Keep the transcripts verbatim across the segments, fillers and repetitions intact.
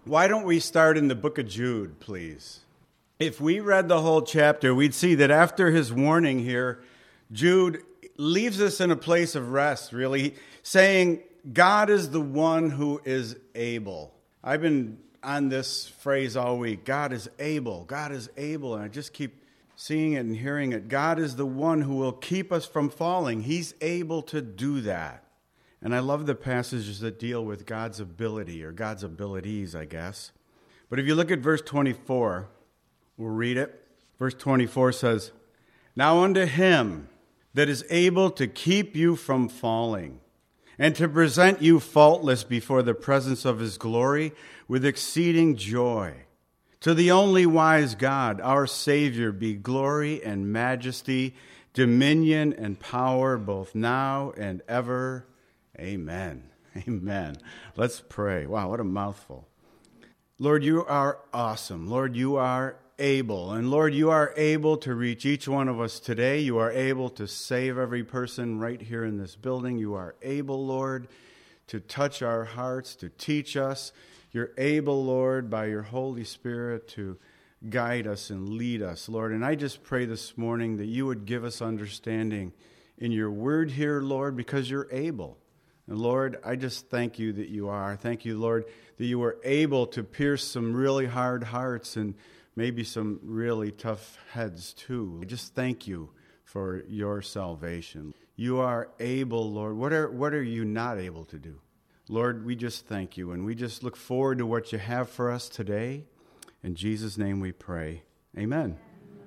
Why don't we start in the book of Jude, please? If we read the whole chapter, we'd see that after his warning here, Jude leaves us in a place of rest, really, saying God is the one who is able. I've been on this phrase all week. God is able. God is able. And I just keep seeing it and hearing it. God is the one who will keep us from falling. He's able to do that. And I love the passages that deal with God's ability, or God's abilities, I guess. But if you look at verse twenty-four, we'll read it. Verse twenty-four says, "Now unto him that is able to keep you from falling, and to present you faultless before the presence of his glory with exceeding joy. To the only wise God, our Savior, be glory and majesty, dominion and power, both now and ever. Amen." Amen. Let's pray. Wow, what a mouthful. Lord, you are awesome. Lord, you are able. And Lord, you are able to reach each one of us today. You are able to save every person right here in this building. You are able, Lord, to touch our hearts, to teach us. You're able, Lord, by your Holy Spirit to guide us and lead us, Lord. And I just pray this morning that you would give us understanding in your word here, Lord, because you're able. And Lord, I just thank you that you are. Thank you, Lord, that you were able to pierce some really hard hearts and maybe some really tough heads too. I just thank you for your salvation. You are able, Lord. What are, what are you not able to do? Lord, we just thank you, and we just look forward to what you have for us today. In Jesus' name we pray. Amen.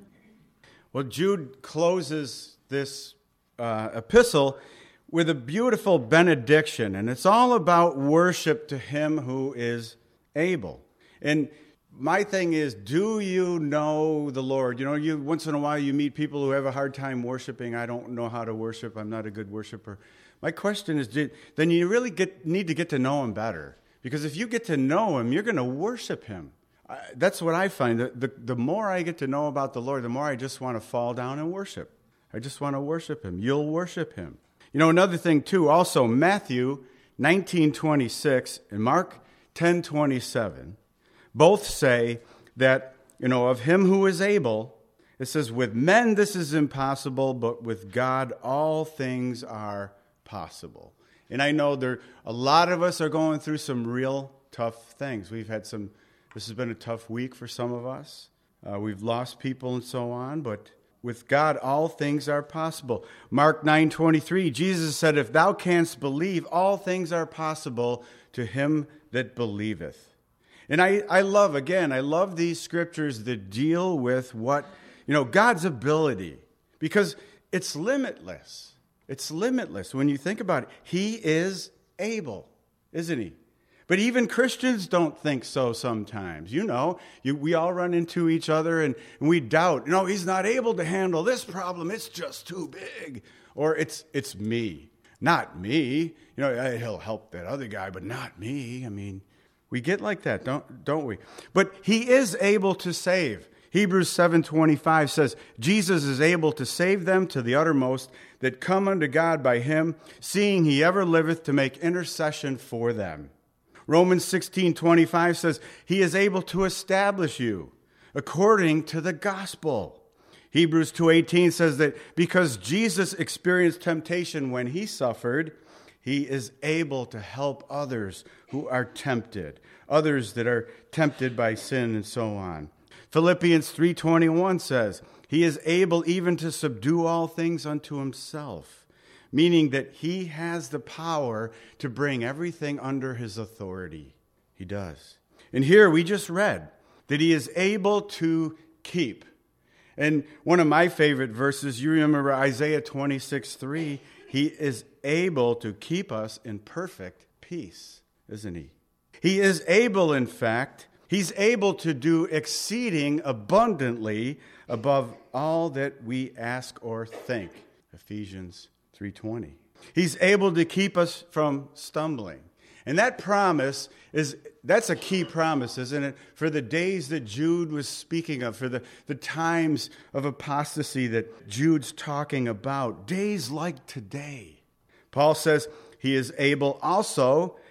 Well, Jude closes this uh, epistle with a beautiful benediction, and it's all about worship to him who is able. And my thing is, do you know the Lord? You know, you once in a while you meet people who have a hard time worshiping. I don't know how to worship. I'm not a good worshiper. My question is, did, then you really get, need to get to know him better. Because if you get to know him, you're going to worship him. I, that's what I find. The, the, the more I get to know about the Lord, the more I just want to fall down and worship. I just want to worship him. You'll worship him. You know, another thing, too, also, Matthew nineteen twenty-six and Mark ten twenty-seven both say that, you know, of him who is able, it says, with men this is impossible, but with God all things are possible. And I know there a lot of us are going through some real tough things. We've had some, this has been a tough week for some of us. Uh, we've lost people and so on, but with God, all things are possible. Mark nine twenty-three, Jesus said, if thou canst believe, all things are possible to him that believeth. And I, I love, again, I love these scriptures that deal with what, you know, God's ability, because it's limitless. It's limitless when you think about it. He is able, isn't he? But even Christians don't think so sometimes. You know, you, we all run into each other and, and we doubt, no, he's not able to handle this problem. It's just too big. Or it's it's me, not me. You know, he'll help that other guy, but not me. I mean, we get like that, don't don't we? But he is able to save. Hebrews seven twenty-five says, Jesus is able to save them to the uttermost that come unto God by him, seeing he ever liveth to make intercession for them. Romans sixteen twenty-five says, he is able to establish you according to the gospel. Hebrews two eighteen says that because Jesus experienced temptation when he suffered, he is able to help others who are tempted, others that are tempted by sin and so on. Philippians three twenty-one says, he is able even to subdue all things unto himself, meaning that he has the power to bring everything under his authority. He does. And here we just read that he is able to keep. And one of my favorite verses, you remember Isaiah twenty-six three, he is able to keep us in perfect peace, isn't he? He is able, in fact, he's able to do exceeding abundantly above all that we ask or think. Ephesians three twenty. He's able to keep us from stumbling. And that promise is, that's a key promise, isn't it? For the days that Jude was speaking of, for the, the times of apostasy that Jude's talking about, days like today. Paul says he is able also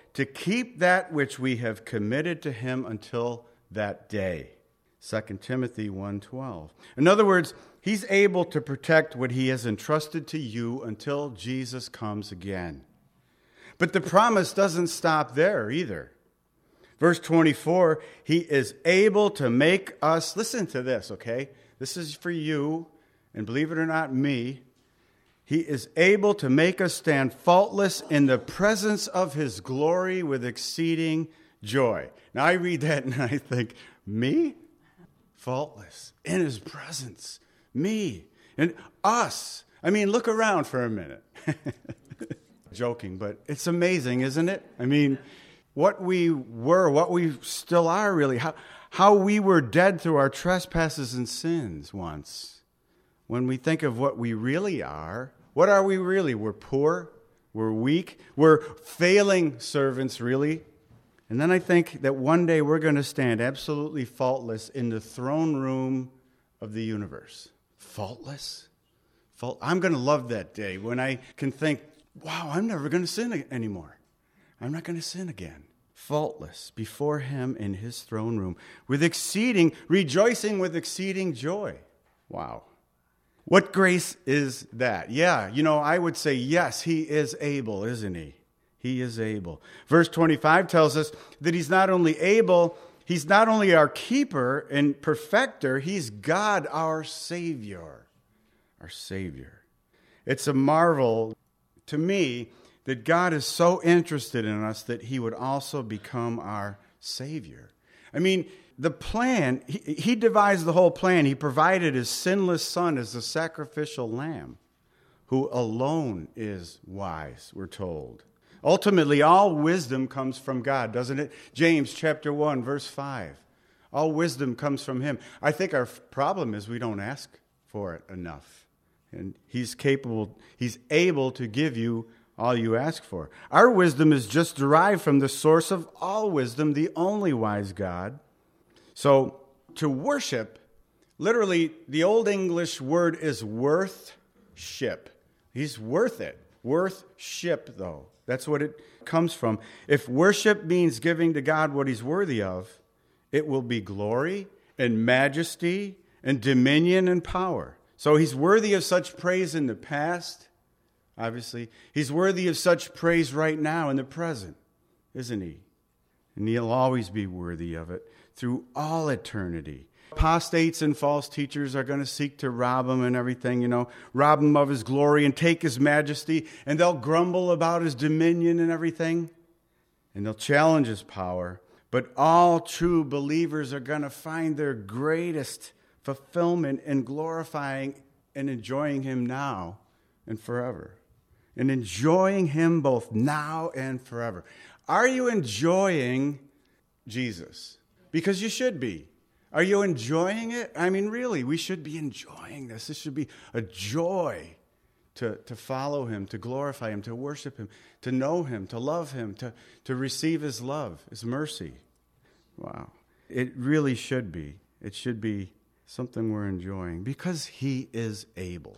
to keep that which we have committed to him until that day. Second Timothy one twelve. In other words, he's able to protect what he has entrusted to you until Jesus comes again. But the promise doesn't stop there either. Verse twenty-four, he is able to make us, listen to this, okay? This is for you, and believe it or not, me. He is able to make us stand faultless in the presence of his glory with exceeding joy. Now I read that and I think, me? Faultless in his presence. Me. And us. I mean, look around for a minute. Joking, but it's amazing, isn't it? I mean, what we were, what we still are really, how, how we were dead through our trespasses and sins once. When we think of what we really are, what are we really? We're poor, we're weak, we're failing servants, really. And then I think that one day we're going to stand absolutely faultless in the throne room of the universe. Faultless? Fault. I'm going to love that day when I can think, wow, I'm never going to sin anymore. I'm not going to sin again. Faultless before him in his throne room with exceeding, rejoicing with exceeding joy. Wow. What grace is that? Yeah, you know, I would say, yes, he is able, isn't he? He is able. Verse twenty-five tells us that he's not only able, he's not only our keeper and perfecter, he's God, our Savior. Our Savior. It's a marvel to me that God is so interested in us that he would also become our Savior. I mean, the plan, he, he devised the whole plan. He provided his sinless Son as the sacrificial lamb, who alone is wise, we're told. Ultimately, all wisdom comes from God, doesn't it? James chapter one, verse five. All wisdom comes from him. I think our problem is we don't ask for it enough. And he's capable, he's able to give you all you ask for. Our wisdom is just derived from the source of all wisdom, the only wise God. So to worship, literally, the Old English word is worth-ship. He's worth it. Worth-ship, though. That's what it comes from. If worship means giving to God what he's worthy of, it will be glory and majesty and dominion and power. So he's worthy of such praise in the past, obviously. He's worthy of such praise right now in the present, isn't he? And he'll always be worthy of it through all eternity. Apostates and false teachers are going to seek to rob him and everything, you know, rob him of his glory and take his majesty, and they'll grumble about his dominion and everything, and they'll challenge his power. But all true believers are going to find their greatest fulfillment in glorifying and enjoying him now and forever. And enjoying him both now and forever. Are you enjoying Jesus? Because you should be. Are you enjoying it? I mean, really, we should be enjoying this. This should be a joy to, to follow him, to glorify him, to worship him, to know him, to love him, to, to receive his love, his mercy. Wow. It really should be. It should be something we're enjoying because he is able.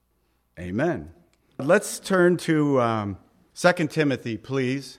Amen. Let's turn to um, Second Timothy, please.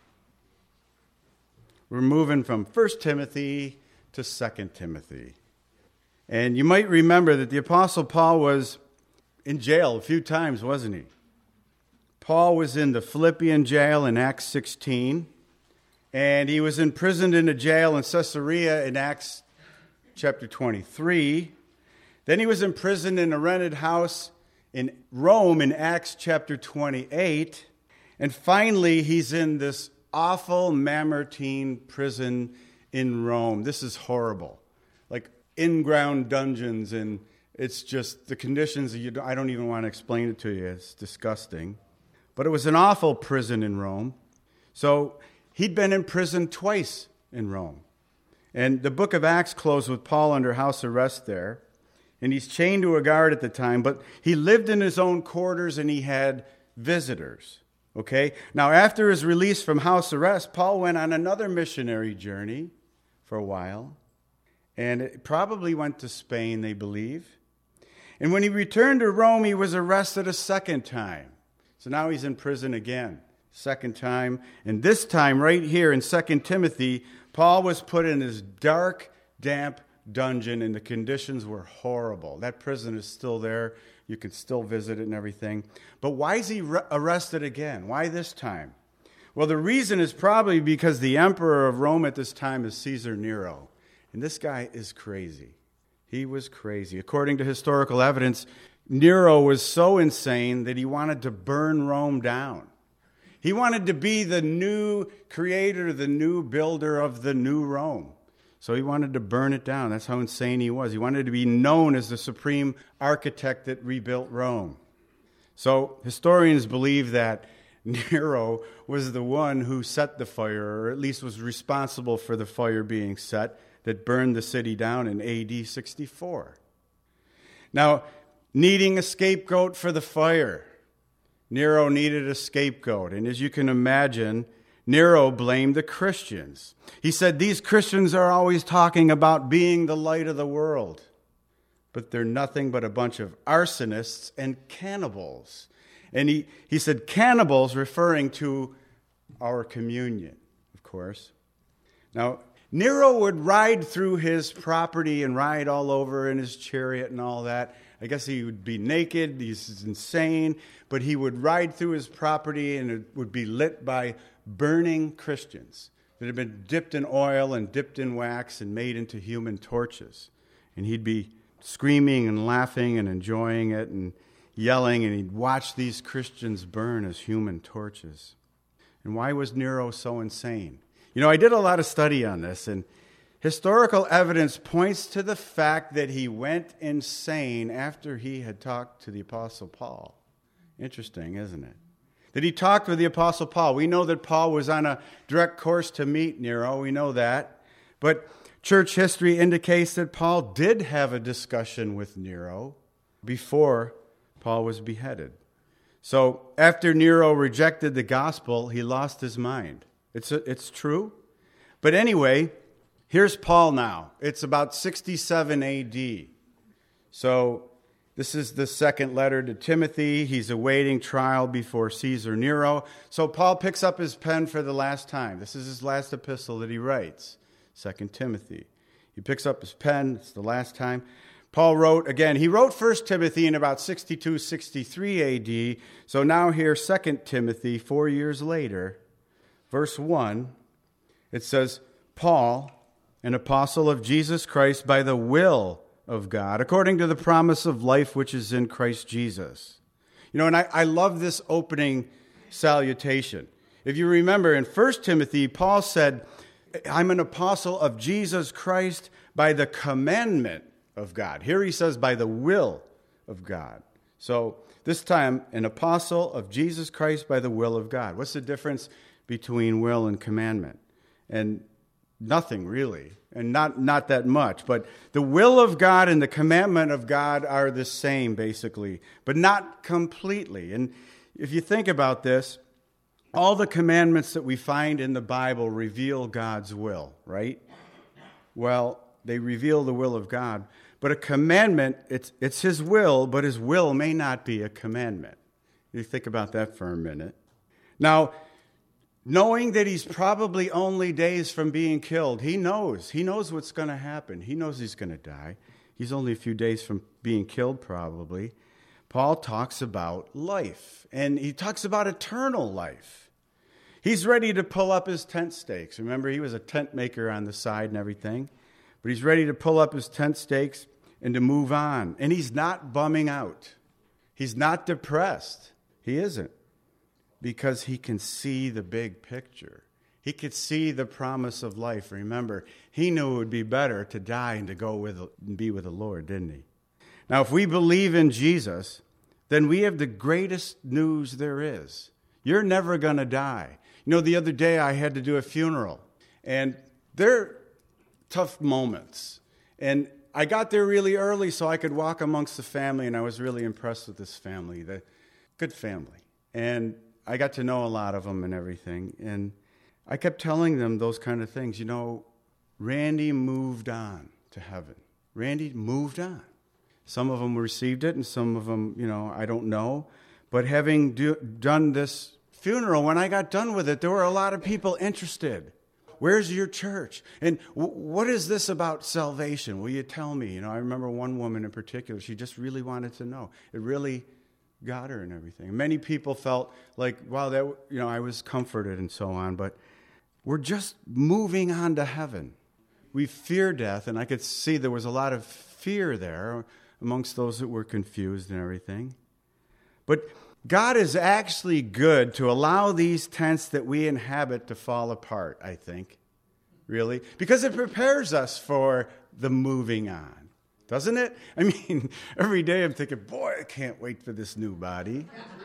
We're moving from First Timothy to Second Timothy. And you might remember that the Apostle Paul was in jail a few times, wasn't he? Paul was in the Philippian jail in Acts sixteen, and he was imprisoned in a jail in Caesarea in Acts chapter twenty-three. Then he was imprisoned in a rented house in Rome in Acts chapter twenty-eight. And finally, he's in this awful Mamertine prison in Rome. This is horrible. Like in-ground dungeons, and it's just the conditions, you don't, I don't even want to explain it to you. It's disgusting. But it was an awful prison in Rome. So he'd been in prison twice in Rome. And the book of Acts closed with Paul under house arrest there. And he's chained to a guard at the time, but he lived in his own quarters and he had visitors. Okay? Now, after his release from house arrest, Paul went on another missionary journey for a while. And it probably went to Spain, they believe. And when he returned to Rome, he was arrested a second time. So now he's in prison again. second time. And this time, right here in Second Timothy, Paul was put in this dark, damp dungeon, and the conditions were horrible. That prison is still there. You can still visit it and everything. But why is he re- arrested again? Why this time? Well, the reason is probably because the emperor of Rome at this time is Caesar Nero. And this guy is crazy. He was crazy. According to historical evidence, Nero was so insane that he wanted to burn Rome down. He wanted to be the new creator, the new builder of the new Rome. So he wanted to burn it down. That's how insane he was. He wanted to be known as the supreme architect that rebuilt Rome. So historians believe that Nero was the one who set the fire, or at least was responsible for the fire being set, that burned the city down in A D sixty-four. Now, needing a scapegoat for the fire, Nero needed a scapegoat. And as you can imagine, Nero blamed the Christians. He said, these Christians are always talking about being the light of the world, but they're nothing but a bunch of arsonists and cannibals. And he, he said cannibals, referring to our communion, of course. Now, Nero would ride through his property and ride all over in his chariot and all that. I guess he would be naked. He's insane. But he would ride through his property, and it would be lit by burning Christians that had been dipped in oil and dipped in wax and made into human torches. And he'd be screaming and laughing and enjoying it and yelling, and he'd watch these Christians burn as human torches. And why was Nero so insane? You know, I did a lot of study on this, and historical evidence points to the fact that he went insane after he had talked to the Apostle Paul. Interesting, isn't it? That he talked with the Apostle Paul. We know that Paul was on a direct course to meet Nero. We know that. But church history indicates that Paul did have a discussion with Nero before Paul was beheaded. So after Nero rejected the gospel, he lost his mind. It's, a, it's true. But anyway, here's Paul now. It's about sixty-seven A D. So this is the second letter to Timothy. He's awaiting trial before Caesar Nero. So Paul picks up his pen for the last time. This is his last epistle that he writes, Second Timothy. He picks up his pen. It's the last time. Paul wrote, again, he wrote First Timothy in about sixty-two, sixty-three A D. So now here, Second Timothy, four years later, verse one, it says, Paul, an apostle of Jesus Christ by the will of God, according to the promise of life which is in Christ Jesus. You know, and I, I love this opening salutation. If you remember in First Timothy, Paul said, I'm an apostle of Jesus Christ by the commandment of God. Here he says, by the will of God. So this time, an apostle of Jesus Christ by the will of God. What's the difference between will and commandment? And nothing really, and not, not that much. But the will of God and the commandment of God are the same, basically, but not completely. And if you think about this, all the commandments that we find in the Bible reveal God's will, right? Well, they reveal the will of God. But a commandment, it's, it's his will, but his will may not be a commandment. You think about that for a minute. Now, knowing that he's probably only days from being killed, he knows. He knows what's going to happen. He knows he's going to die. He's only a few days from being killed, probably. Paul talks about life, and he talks about eternal life. He's ready to pull up his tent stakes. Remember, he was a tent maker on the side and everything. But he's ready to pull up his tent stakes and to move on. And he's not bumming out. He's not depressed. He isn't. Because he can see the big picture. He could see the promise of life. Remember, he knew it would be better to die and to go with and be with the Lord, didn't he? Now, if we believe in Jesus, then we have the greatest news there is. You're never going to die. You know, the other day I had to do a funeral. And they're tough moments. And I got there really early so I could walk amongst the family, and I was really impressed with this family, the good family. And I got to know a lot of them and everything. And I kept telling them those kind of things. You know, Randy moved on to heaven. Randy moved on. Some of them received it, and some of them, you know, I don't know. But having do, done this funeral, when I got done with it, there were a lot of people interested. Where's your church? And w- what is this about salvation? Will you tell me? You know, I remember one woman in particular, she just really wanted to know. It really got her and everything. Many people felt like, wow, that, you know, I was comforted and so on, but we're just moving on to heaven. We fear death, and I could see there was a lot of fear there amongst those that were confused and everything. But God is actually good to allow these tents that we inhabit to fall apart, I think, really, because it prepares us for the moving on, doesn't it? I mean, every day I'm thinking, boy, I can't wait for this new body.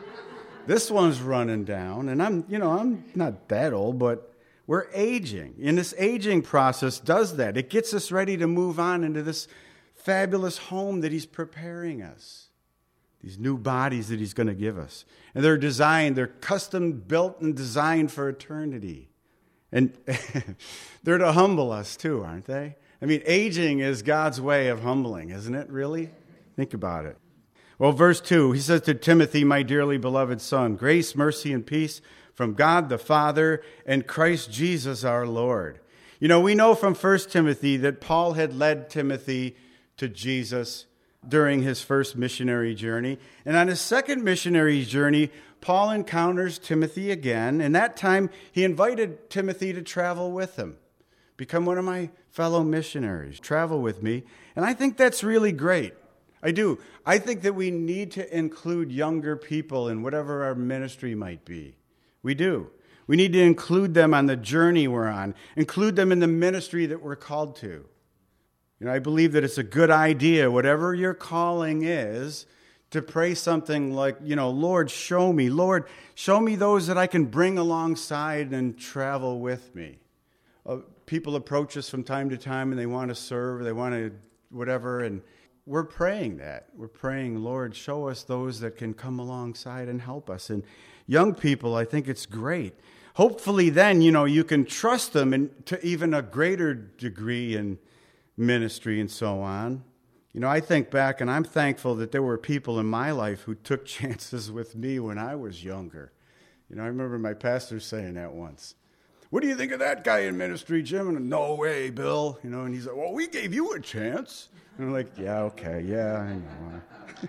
This one's running down, and I'm, you know, I'm not that old, but we're aging. And this aging process does that. It gets us ready to move on into this fabulous home that he's preparing us. These new bodies that he's going to give us. And they're designed, they're custom built and designed for eternity. And they're to humble us too, aren't they? I mean, aging is God's way of humbling, isn't it, really? Think about it. Well, verse two, he says to Timothy, my dearly beloved son, grace, mercy, and peace from God the Father and Christ Jesus our Lord. You know, we know from First Timothy that Paul had led Timothy to Jesus during his first missionary journey. And on his second missionary journey, Paul encounters Timothy again. And that time, he invited Timothy to travel with him. Become one of my fellow missionaries. Travel with me. And I think that's really great. I do. I think that we need to include younger people in whatever our ministry might be. We do. We need to include them on the journey we're on. Include them in the ministry that we're called to. You know, I believe that it's a good idea, whatever your calling is, to pray something like, you know, Lord, show me. Lord, show me those that I can bring alongside and travel with me. Uh, people approach us from time to time and they want to serve, they want to whatever, and we're praying that. We're praying, Lord, show us those that can come alongside and help us. And young people, I think it's great. Hopefully then, you know, you can trust them and to even a greater degree in ministry and so on. You know, I think back and I'm thankful that there were people in my life who took chances with me when I was younger. You know, I remember my pastor saying that once. What do you think of that guy in ministry, Jim? And no way, Bill. You know, and he's like, well, we gave you a chance. And I'm like, yeah, okay, yeah, I know.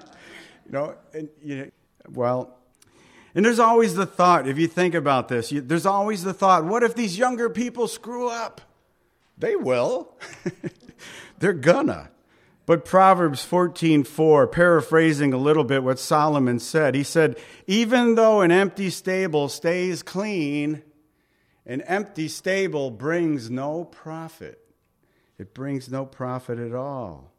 you know, and you know, well, and there's always the thought, if you think about this, you, there's always the thought, what if these younger people screw up? They will. They're gonna. But Proverbs fourteen four, paraphrasing a little bit what Solomon said, he said, even though an empty stable stays clean, an empty stable brings no profit. It brings no profit at all.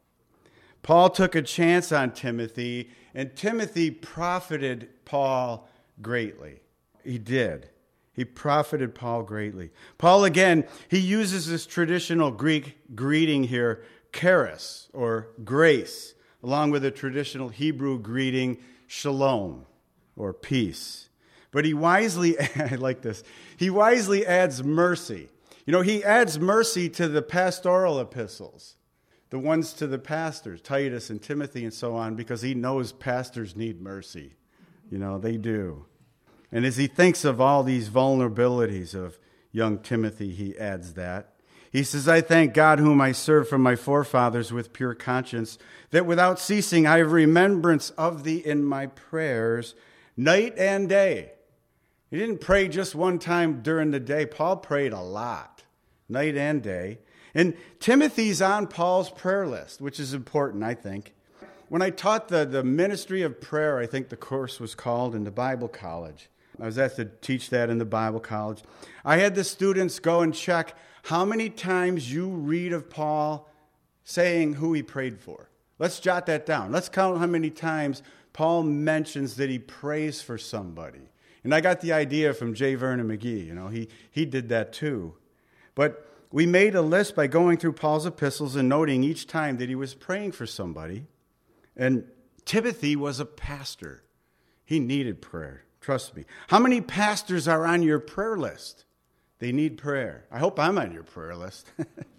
Paul took a chance on Timothy, and Timothy profited Paul greatly. He did. He profited Paul greatly. Paul, again, he uses this traditional Greek greeting here, charis, or grace, along with the traditional Hebrew greeting, shalom, or peace. But he wisely, I like this, he wisely adds mercy. You know, he adds mercy to the pastoral epistles, the ones to the pastors, Titus and Timothy and so on, because he knows pastors need mercy. You know, they do. And as he thinks of all these vulnerabilities of young Timothy, he adds that. He says, I thank God whom I serve from my forefathers with pure conscience, that without ceasing I have remembrance of thee in my prayers night and day. He didn't pray just one time during the day. Paul prayed a lot, night and day. And Timothy's on Paul's prayer list, which is important, I think. When I taught the, the ministry of prayer, I think the course was called in the Bible college. I was asked to teach that in the Bible college. I had the students go and check how many times you read of Paul saying who he prayed for. Let's jot that down. Let's count how many times Paul mentions that he prays for somebody. And I got the idea from J. Vernon McGee. You know, he, he did that too. But we made a list by going through Paul's epistles and noting each time that he was praying for somebody. And Timothy was a pastor. He needed prayer. Trust me. How many pastors are on your prayer list? They need prayer. I hope I'm on your prayer list.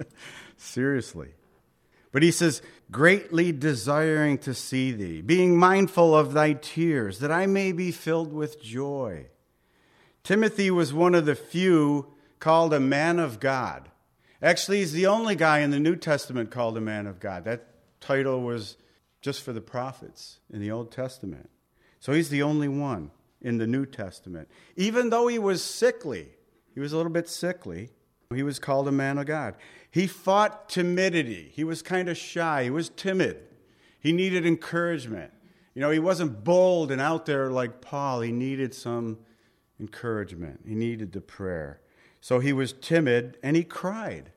Seriously. But he says, greatly desiring to see thee, being mindful of thy tears, that I may be filled with joy. Timothy was one of the few called a man of God. Actually, he's the only guy in the New Testament called a man of God. That title was just for the prophets in the Old Testament. So he's the only one in the New Testament. Even though he was sickly, he was a little bit sickly, he was called a man of God. He fought timidity. He was kind of shy. He was timid. He needed encouragement. You know, he wasn't bold and out there like Paul. He needed some encouragement. He needed the prayer. So he was timid and he cried.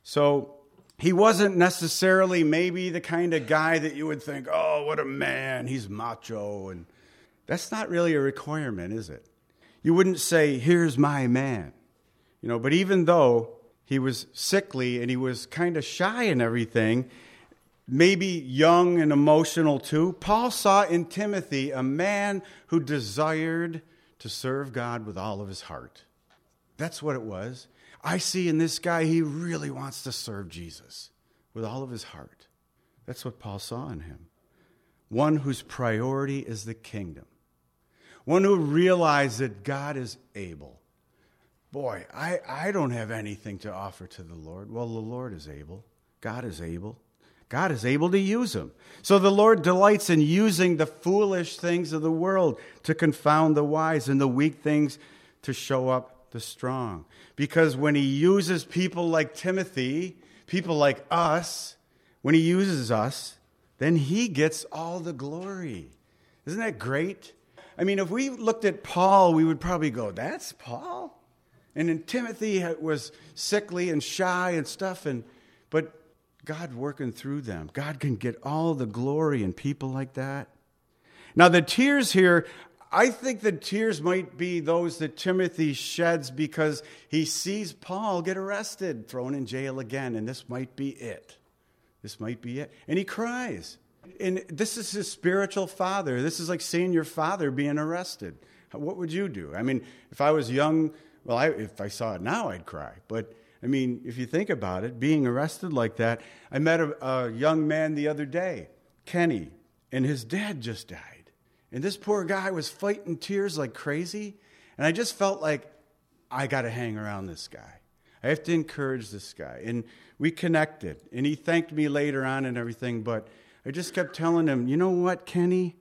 So he wasn't necessarily maybe the kind of guy that you would think, oh, what a man, he's macho. And that's not really a requirement, is it? You wouldn't say, here's my man. You know, but even though he was sickly and he was kind of shy and everything, maybe young and emotional too, Paul saw in Timothy a man who desired to serve God with all of his heart. That's what it was. I see in this guy, he really wants to serve Jesus with all of his heart. That's what Paul saw in him. One whose priority is the kingdom. One who realized that God is able. Boy, I, I don't have anything to offer to the Lord. Well, the Lord is able. God is able. God is able to use him. So the Lord delights in using the foolish things of the world to confound the wise and the weak things to show up the strong. Because when he uses people like Timothy, people like us, when he uses us, then he gets all the glory. Isn't that great? I mean, if we looked at Paul, we would probably go, that's Paul? And then Timothy was sickly and shy and stuff, and but God working through them. God can get all the glory in people like that. Now, the tears here, I think the tears might be those that Timothy sheds because he sees Paul get arrested, thrown in jail again, and this might be it. This might be it. And he cries. And this is his spiritual father. This is like seeing your father being arrested. What would you do? I mean, if I was young, well, I, if I saw it now, I'd cry. But, I mean, if you think about it, being arrested like that, I met a, a young man the other day, Kenny, and his dad just died. And this poor guy was fighting tears like crazy. And I just felt like, I got to hang around this guy. I have to encourage this guy. And we connected. And he thanked me later on and everything. But I just kept telling him, you know what, Kenny?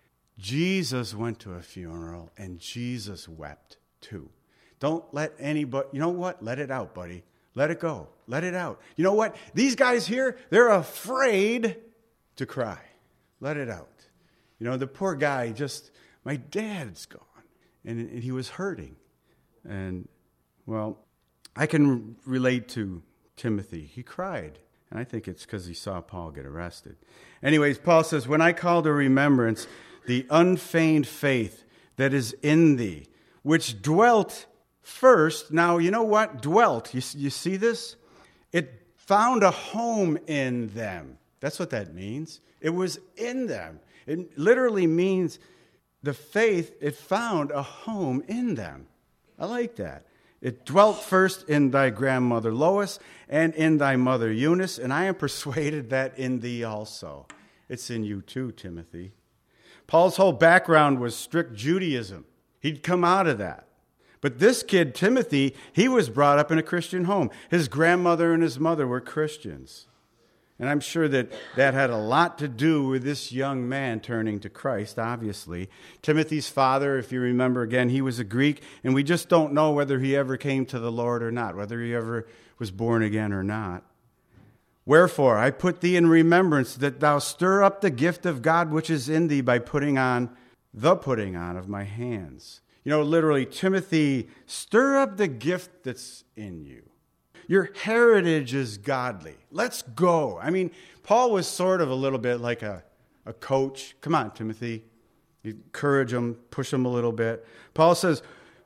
Jesus went to a funeral and Jesus wept too. Don't let anybody, you know what? Let it out, buddy. Let it go. Let it out. You know what? These guys here, they're afraid to cry. Let it out. You know, the poor guy just, my dad's gone. And, and he was hurting. And, well, I can relate to Timothy. He cried. And I think it's because he saw Paul get arrested. Anyways, Paul says, when I call to remembrance the unfeigned faith that is in thee, which dwelt first. Now, you know what? Dwelt. You, you see this? It found a home in them. That's what that means. It was in them. It literally means the faith, it found a home in them. I like that. It dwelt first in thy grandmother Lois and in thy mother Eunice, and I am persuaded that in thee also. It's in you too, Timothy. Paul's whole background was strict Judaism. He'd come out of that. But this kid, Timothy, he was brought up in a Christian home. His grandmother and his mother were Christians. And I'm sure that that had a lot to do with this young man turning to Christ, obviously. Timothy's father, if you remember again, he was a Greek, and we just don't know whether he ever came to the Lord or not, whether he ever was born again or not. Wherefore, I put thee in remembrance that thou stir up the gift of God which is in thee by putting on the putting on of my hands. You know, literally, Timothy, stir up the gift that's in you. Your heritage is godly. Let's go. I mean, Paul was sort of a little bit like a, a coach. Come on, Timothy. You encourage him, push him a little bit. Paul says,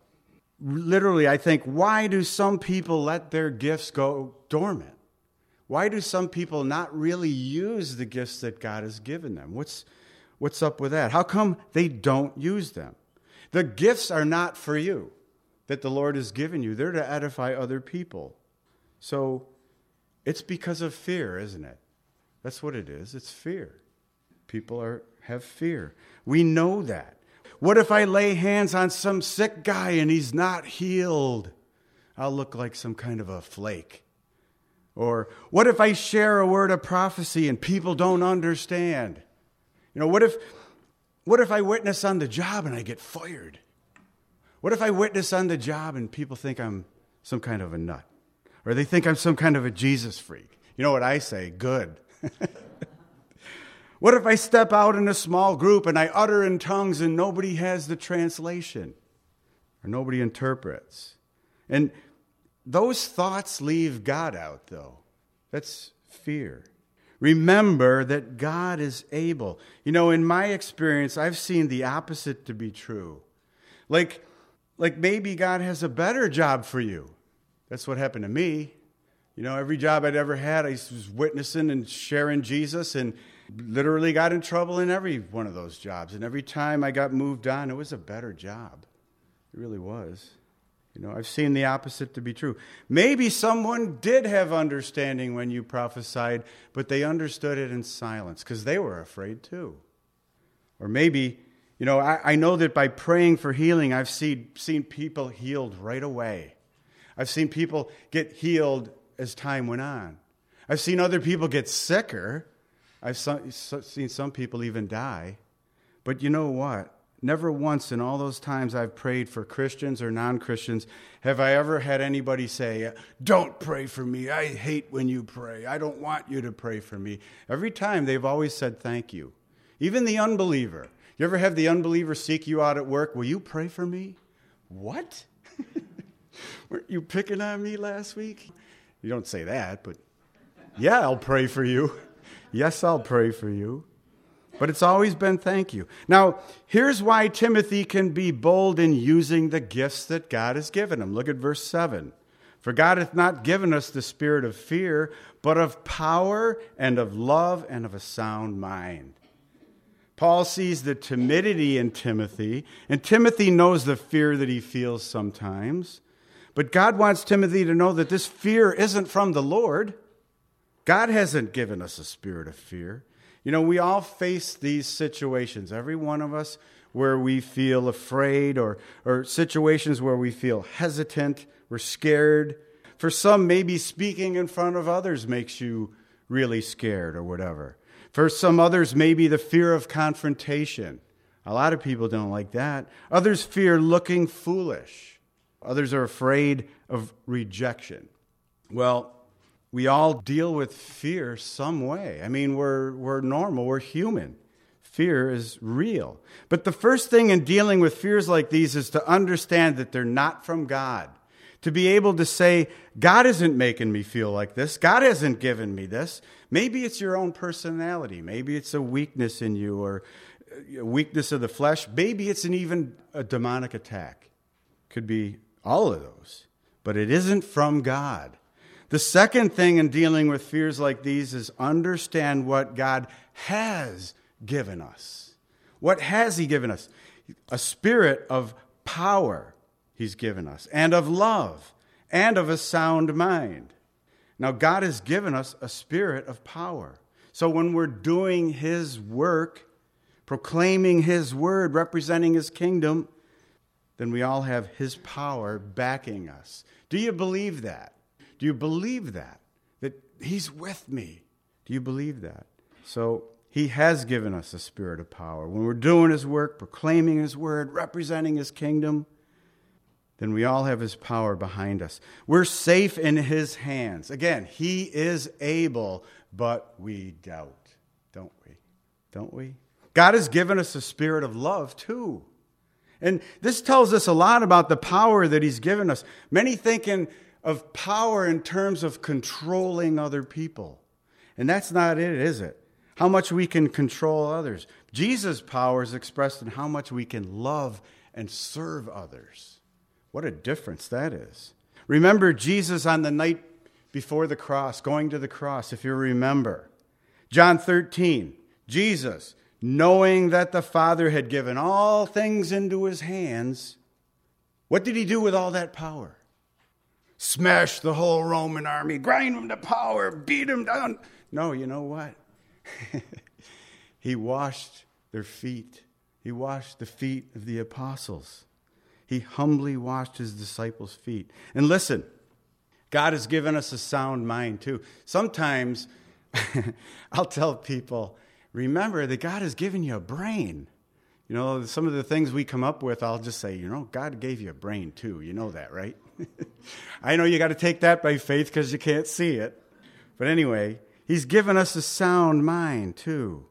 literally, I think, why do some people let their gifts go dormant? Why do some people not really use the gifts that God has given them? What's, what's up with that? How come they don't use them? The gifts are not for you that the Lord has given you. They're to edify other people. So it's because of fear, isn't it? That's what it is. It's fear. People are have fear. We know that. what if I lay hands on some sick guy and he's not healed? I'll look like some kind of a flake. Or what if I share a word of prophecy and people don't understand? You know, what if what if I witness on the job and I get fired? What if I witness on the job and people think I'm some kind of a nut? Or they think I'm some kind of a Jesus freak? You know what I say? Good. What if I step out in a small group and I utter in tongues and nobody has the translation? Or nobody interprets? And those thoughts leave God out, though. That's fear. Remember that God is able. You know, in my experience, I've seen the opposite to be true. Like, like maybe God has a better job for you. That's what happened to me. You know, every job I'd ever had, I was witnessing and sharing Jesus and literally got in trouble in every one of those jobs. And every time I got moved on, it was a better job. It really was. You know, I've seen the opposite to be true. Maybe someone did have understanding when you prophesied, but they understood it in silence because they were afraid too. Or maybe, you know, I, I know that by praying for healing, I've seen, seen people healed right away. I've seen people get healed as time went on. I've seen other people get sicker. I've seen some people even die. But you know what? Never once in all those times I've prayed for Christians or non-Christians have I ever had anybody say, don't pray for me. I hate when you pray. I don't want you to pray for me. Every time they've always said thank you. Even the unbeliever. You ever have the unbeliever seek you out at work? Will you pray for me? What? Weren't you picking on me last week? You don't say that, but yeah, I'll pray for you. Yes, I'll pray for you. But it's always been thank you. Now, here's why Timothy can be bold in using the gifts that God has given him. Look at verse seven. For God hath not given us the spirit of fear, but of power and of love and of a sound mind. Paul sees the timidity in Timothy, and Timothy knows the fear that he feels sometimes. But God wants Timothy to know that this fear isn't from the Lord. God hasn't given us a spirit of fear. You know, we all face these situations, every one of us, where we feel afraid or, or situations where we feel hesitant, we're scared. For some, maybe speaking in front of others makes you really scared or whatever. For some others, maybe the fear of confrontation. A lot of people don't like that. Others fear looking foolish. Others are afraid of rejection. Well, we all deal with fear some way. I mean, we're we're normal, we're human. Fear is real. But the first thing in dealing with fears like these is to understand that they're not from God. To be able to say, God isn't making me feel like this. God hasn't given me this. Maybe it's your own personality. Maybe it's a weakness in you or a weakness of the flesh. Maybe it's an even a demonic attack. Could be all of those. But it isn't from God. The second thing in dealing with fears like these is understand what God has given us. What has He given us? A spirit of power He's given us, and of love, and of a sound mind. Now, God has given us a spirit of power. So when we're doing His work, proclaiming His word, representing His kingdom, then we all have His power backing us. Do you believe that? Do you believe that? That He's with me? Do you believe that? So He has given us a spirit of power. When we're doing His work, proclaiming His word, representing His kingdom, then we all have His power behind us. We're safe in His hands. Again, He is able, but we doubt, don't we? Don't we? God has given us a spirit of love, too. And this tells us a lot about the power that He's given us. Many thinking of power in terms of controlling other people. And that's not it, is it? How much we can control others. Jesus' power is expressed in how much we can love and serve others. What a difference that is. Remember Jesus on the night before the cross, going to the cross, if you remember. John thirteen, Jesus, knowing that the Father had given all things into His hands, what did He do with all that power? Smash the whole Roman army, grind them to power, beat them down. No, you know what? He washed their feet. He washed the feet of the apostles. He humbly washed his disciples' feet. And listen, God has given us a sound mind too. Sometimes I'll tell people, remember that God has given you a brain. You know, some of the things we come up with, I'll just say, you know, God gave you a brain too. You know that, right? I know you got to take that by faith because you can't see it. But anyway, he's given us a sound mind too.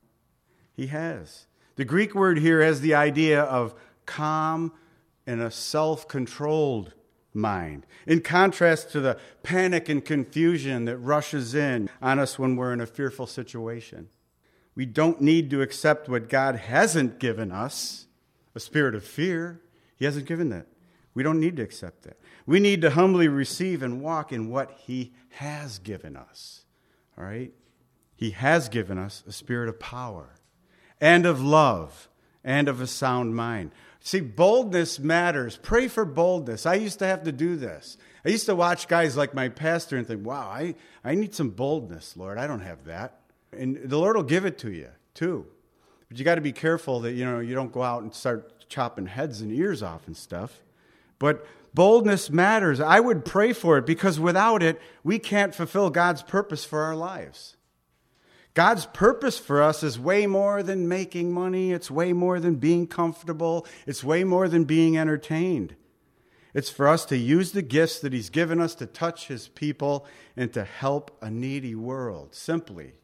He has. The Greek word here has the idea of calm and a self-controlled mind, in contrast to the panic and confusion that rushes in on us when we're in a fearful situation. We don't need to accept what God hasn't given us, a spirit of fear. He hasn't given that. We don't need to accept that. We need to humbly receive and walk in what he has given us. All right? He has given us a spirit of power and of love and of a sound mind. See, boldness matters. Pray for boldness. I used to have to do this. I used to watch guys like my pastor and think, wow, I, I need some boldness, Lord. I don't have that. And the Lord will give it to you, too. But you got to be careful that, you know, you don't go out and start chopping heads and ears off and stuff. But boldness matters. I would pray for it because without it, we can't fulfill God's purpose for our lives. God's purpose for us is way more than making money. It's way more than being comfortable. It's way more than being entertained. It's for us to use the gifts that he's given us to touch his people and to help a needy world, simply.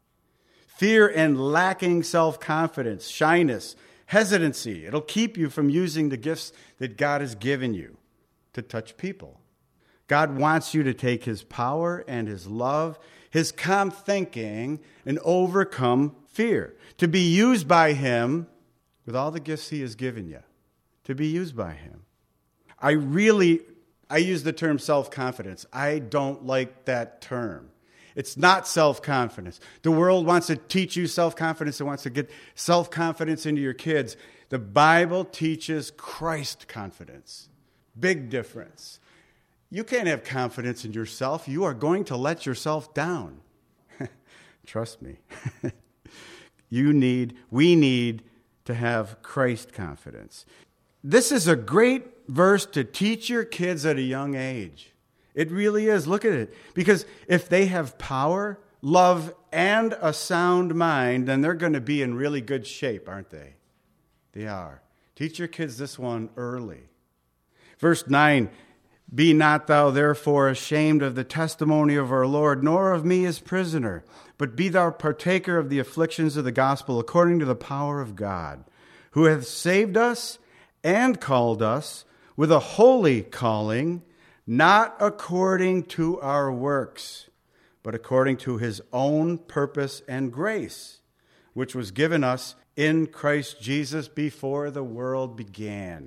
Fear and lacking self-confidence, shyness, hesitancy, it'll keep you from using the gifts that God has given you to touch people. God wants you to take his power and his love, his calm thinking, and overcome fear. To be used by him with all the gifts he has given you. To be used by him. I really, I use the term self-confidence. I don't like that term. It's not self-confidence. The world wants to teach you self-confidence. It wants to get self-confidence into your kids. The Bible teaches Christ confidence. Big difference. You can't have confidence in yourself. You are going to let yourself down. Trust me. You need, we need to have Christ confidence. This is a great verse to teach your kids at a young age. It really is. Look at it. Because if they have power, love, and a sound mind, then they're going to be in really good shape, aren't they? They are. Teach your kids this one early. Verse nine, be not thou therefore ashamed of the testimony of our Lord, nor of me as prisoner, but be thou partaker of the afflictions of the gospel according to the power of God, who hath saved us and called us with a holy calling, not according to our works, but according to his own purpose and grace, which was given us in Christ Jesus before the world began.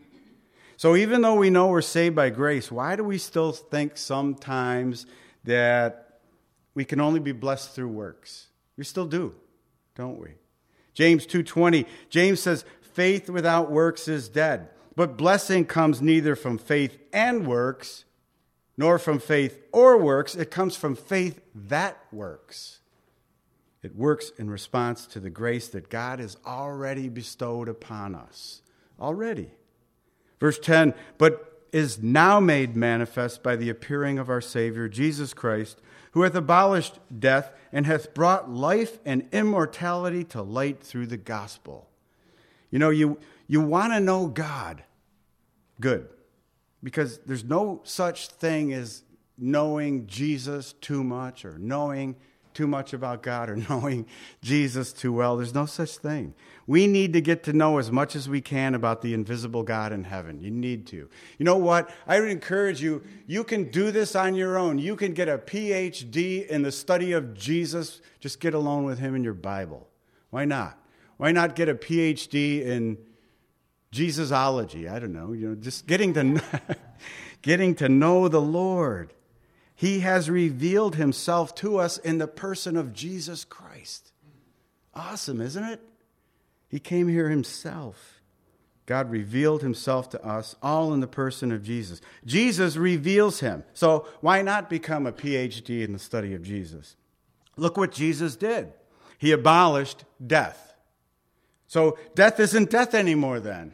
So even though we know we're saved by grace, why do we still think sometimes that we can only be blessed through works? We still do, don't we? James two twenty, James says, faith without works is dead. But blessing comes neither from faith and works, nor from faith or works. It comes from faith that works. It works in response to the grace that God has already bestowed upon us. Already. Verse ten, but is now made manifest by the appearing of our Savior, Jesus Christ, who hath abolished death and hath brought life and immortality to light through the gospel. You know, you, you want to know God. Good. Because there's no such thing as knowing Jesus too much or knowing too much about God or knowing Jesus too well. There's no such thing. We need to get to know as much as we can about the invisible God in heaven. You need to. You know what? I would encourage you, you can do this on your own. You can get a P H D in the study of Jesus. Just get alone with him in your Bible. Why not? Why not get a P H D in Jesusology? I don't know. You know, just getting to know, getting to know the Lord. He has revealed himself to us in the person of Jesus Christ. Awesome, isn't it? He came here himself. God revealed himself to us, all in the person of Jesus. Jesus reveals him. So why not become a P H D in the study of Jesus? Look what Jesus did. He abolished death. So death isn't death anymore then.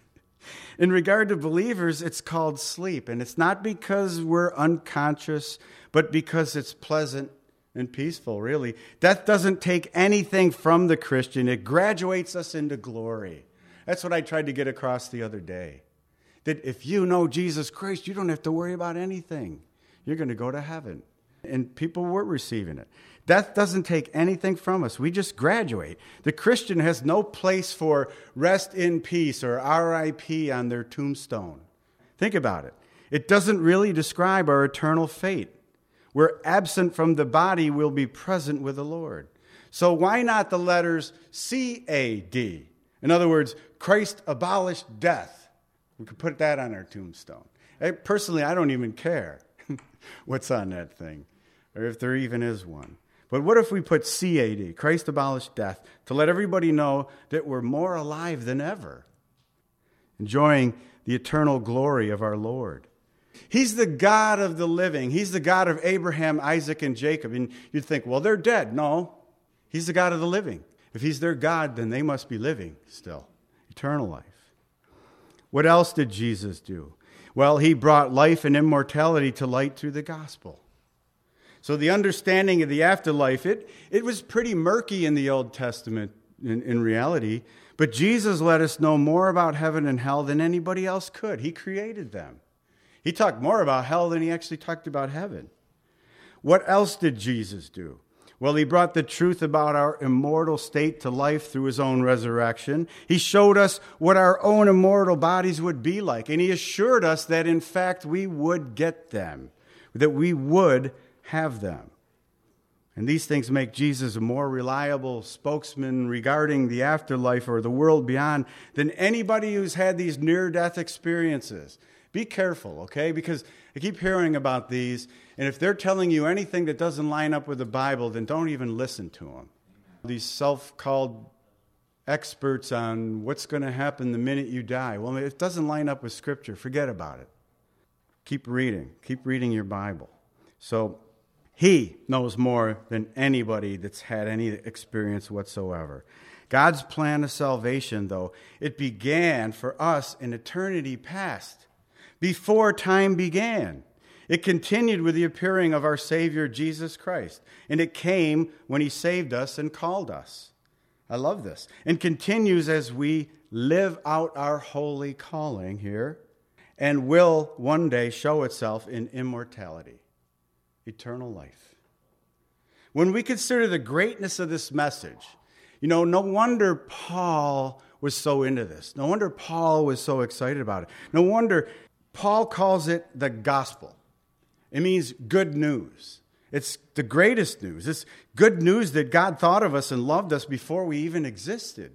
In regard to believers, it's called sleep. And it's not because we're unconscious, but because it's pleasant and peaceful, really. Death doesn't take anything from the Christian. It graduates us into glory. That's what I tried to get across the other day. That if you know Jesus Christ, you don't have to worry about anything. You're going to go to heaven. And people were receiving it. Death doesn't take anything from us. We just graduate. The Christian has no place for rest in peace or R I P on their tombstone. Think about it. It doesn't really describe our eternal fate. We're absent from the body, we'll be present with the Lord. So why not the letters C A D? In other words, Christ abolished death. We could put that on our tombstone. I, personally, I don't even care what's on that thing, or if there even is one. But what if we put C A D, Christ abolished death, to let everybody know that we're more alive than ever, enjoying the eternal glory of our Lord. He's the God of the living. He's the God of Abraham, Isaac, and Jacob. And you'd think, well, they're dead. No, he's the God of the living. If he's their God, then they must be living still. Eternal life. What else did Jesus do? Well, he brought life and immortality to light through the gospel. So the understanding of the afterlife, it, it was pretty murky in the Old Testament in, in reality. But Jesus let us know more about heaven and hell than anybody else could. He created them. He talked more about hell than he actually talked about heaven. What else did Jesus do? Well, he brought the truth about our immortal state to life through his own resurrection. He showed us what our own immortal bodies would be like. And he assured us that, in fact, we would get them, that we would have them. And these things make Jesus a more reliable spokesman regarding the afterlife or the world beyond than anybody who's had these near-death experiences. Be careful, okay? Because I keep hearing about these, and if they're telling you anything that doesn't line up with the Bible, then don't even listen to them. These self-called experts on what's going to happen the minute you die. Well, if it doesn't line up with Scripture, forget about it. Keep reading. Keep reading your Bible. So he knows more than anybody that's had any experience whatsoever. God's plan of salvation, though, it began for us in eternity past, before time began. It continued with the appearing of our Savior, Jesus Christ, and it came when he saved us and called us. I love this. And continues as we live out our holy calling here, and will one day show itself in immortality. Eternal life. When we consider the greatness of this message, you know, no wonder Paul was so into this. No wonder Paul was so excited about it. No wonder Paul calls it the gospel. It means good news. It's the greatest news. It's good news that God thought of us and loved us before we even existed.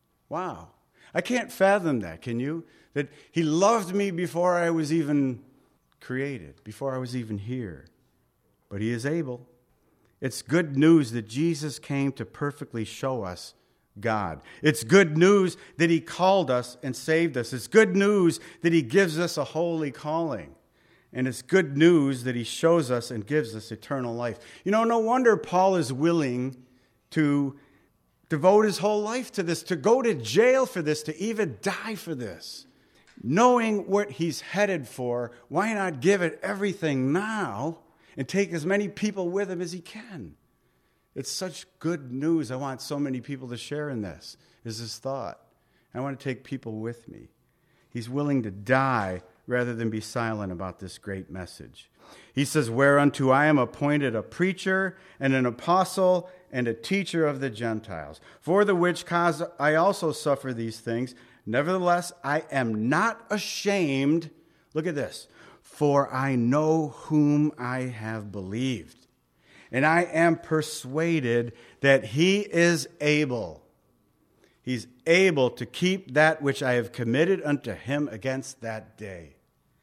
Wow. I can't fathom that, can you? That he loved me before I was even created, before I was even here. But he is able. It's good news that Jesus came to perfectly show us God. It's good news that he called us and saved us. It's good news that he gives us a holy calling. And it's good news that he shows us and gives us eternal life. You know, no wonder Paul is willing to devote his whole life to this, to go to jail for this, to even die for this. Knowing what he's headed for, why not give it everything now and take as many people with him as he can? It's such good news. I want so many people to share in this, is his thought. I want to take people with me. He's willing to die rather than be silent about this great message. He says, whereunto I am appointed a preacher and an apostle and a teacher of the Gentiles, for the which cause I also suffer these things. Nevertheless, I am not ashamed. Look at this. For I know whom I have believed, and I am persuaded that he is able. He's able to keep that which I have committed unto him against that day.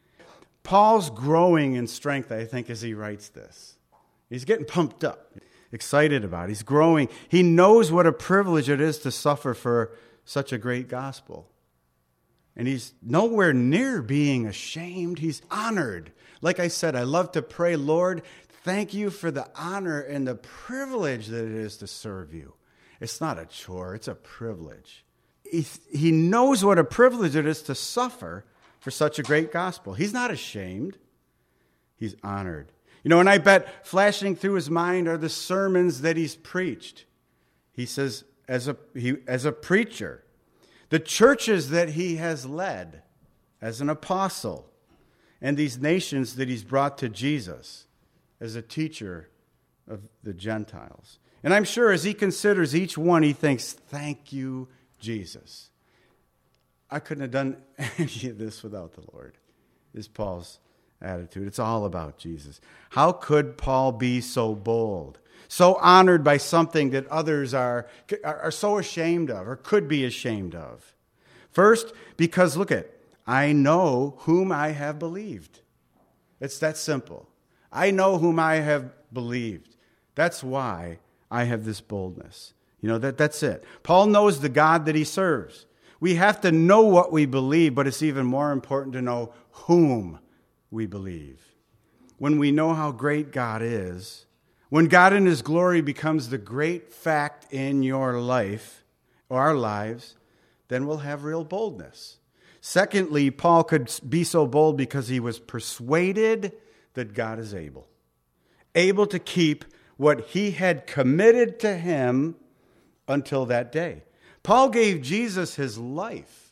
Paul's growing in strength, I think, as he writes this. He's getting pumped up, excited about it. He's growing. He knows what a privilege it is to suffer for such a great gospel. And he's nowhere near being ashamed. He's honored. Like I said, I love to pray, Lord, thank you for the honor and the privilege that it is to serve you. It's not a chore, it's a privilege he, he knows what a privilege it is to suffer for such a great gospel. He's not ashamed. He's honored. You know, and I bet flashing through his mind are the sermons that he's preached. He says, as a, he, as a preacher, the churches that he has led as an apostle, and these nations that he's brought to Jesus as a teacher of the Gentiles. And I'm sure as he considers each one, he thinks, thank you, Jesus. I couldn't have done any of this without the Lord, is Paul's attitude. It's all about Jesus. How could Paul be so bold, so honored by something that others are, are so ashamed of or could be ashamed of? First, because look at, I know whom I have believed. It's that simple. I know whom I have believed. That's why I have this boldness. You know, that, that's it. Paul knows the God that he serves. We have to know what we believe, but it's even more important to know whom we believe. When we know how great God is, when God in his glory becomes the great fact in your life, or our lives, then we'll have real boldness. Secondly, Paul could be so bold because he was persuaded that God is able. Able to keep what he had committed to him until that day. Paul gave Jesus his life,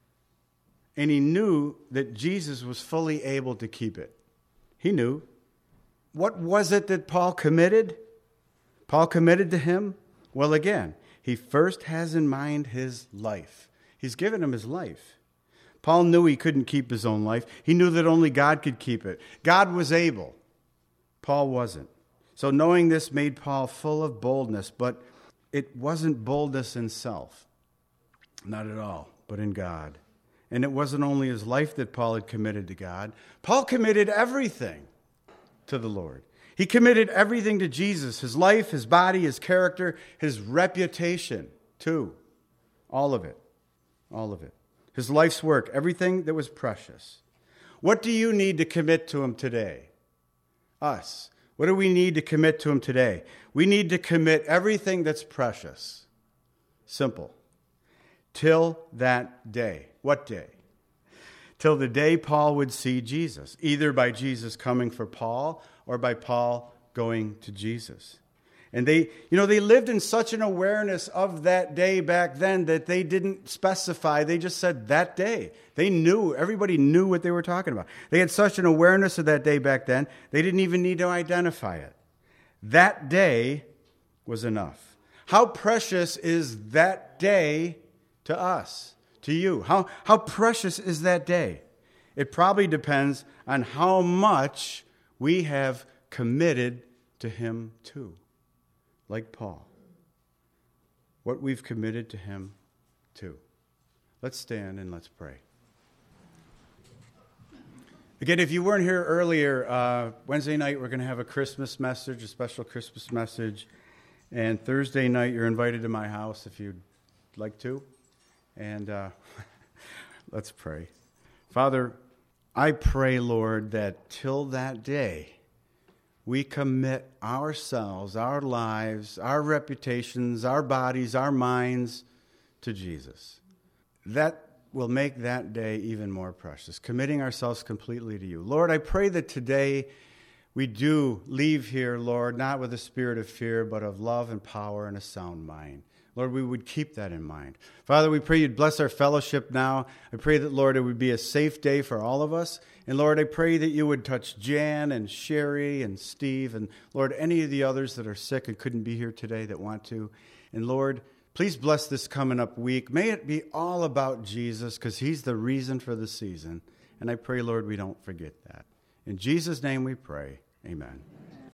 and he knew that Jesus was fully able to keep it. He knew. What was it that Paul committed? Paul committed to him? Well, again, he first has in mind his life. He's given him his life. Paul knew he couldn't keep his own life. He knew that only God could keep it. God was able. Paul wasn't. So knowing this made Paul full of boldness, but it wasn't boldness in self. Not at all, but in God. And it wasn't only his life that Paul had committed to God. Paul committed everything to the Lord. He committed everything to Jesus, his life, his body, his character, his reputation, too. All of it. All of it. His life's work, everything that was precious. What do you need to commit to him today? Us. What do we need to commit to him today? We need to commit everything that's precious. Simple. Till that day. What day? Till the day Paul would see Jesus, either by Jesus coming for Paul or by Paul going to Jesus. And they, you know, they lived in such an awareness of that day back then that they didn't specify. They just said that day. They knew, everybody knew what they were talking about. They had such an awareness of that day back then, they didn't even need to identify it. That day was enough. How precious is that day to us, to you? How, how precious is that day? It probably depends on how much we have committed to him too. Like Paul, what we've committed to him too. Let's stand and let's pray. Again, if you weren't here earlier, uh, Wednesday night we're going to have a Christmas message, a special Christmas message. And Thursday night you're invited to my house if you'd like to. And uh, let's pray. Father, I pray, Lord, that till that day, we commit ourselves, our lives, our reputations, our bodies, our minds to Jesus. That will make that day even more precious, committing ourselves completely to you. Lord, I pray that today we do leave here, Lord, not with a spirit of fear, but of love and power and a sound mind. Lord, we would keep that in mind. Father, we pray you'd bless our fellowship now. I pray that, Lord, it would be a safe day for all of us. And, Lord, I pray that you would touch Jan and Sherry and Steve and, Lord, any of the others that are sick and couldn't be here today that want to. And, Lord, please bless this coming up week. May it be all about Jesus because he's the reason for the season. And I pray, Lord, we don't forget that. In Jesus' name we pray. Amen.